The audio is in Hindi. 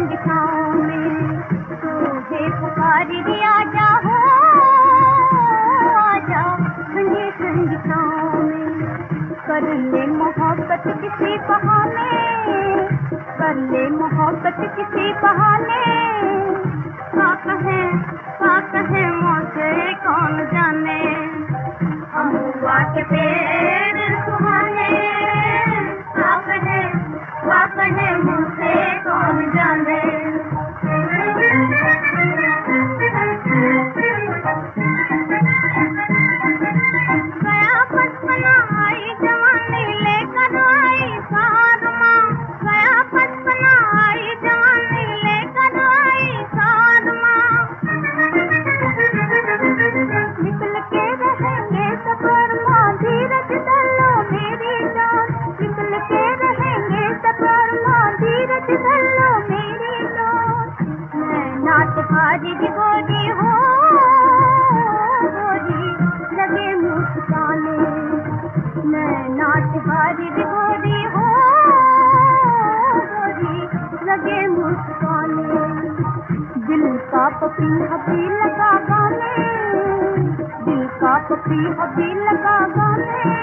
ठंडी छाँव में तुझे पुकारी दिया जा हो, आजा ठंडी ठंडी छाँव में। कर ले मोहब्बत किसी बहाने, कर ले मोहब्बत किसी बहाने। क्या कहे मुझे कौन जाने, अमूआ के पेड़ सुहाने। क्या कहे मुझे कौन जाने। गया बचपना आई जवानी लेकर आई सारमा, गया बचपना आई जवानी लेकर आई सारमा। निकल के रहेंगे सफर माँ धीरज धलो मेरी जान, निकल के रहेंगे सफर माँ धीरज धलो मेरी जान। मैं नाच भारी गोरी हो, गोरी लगे मुस्काने। मैं नाच भारी गोरी हो, गोरी लगे मुस्काने। दिल का पपी हबी लगा गाने, दिल का पपी हबी लगा गाने।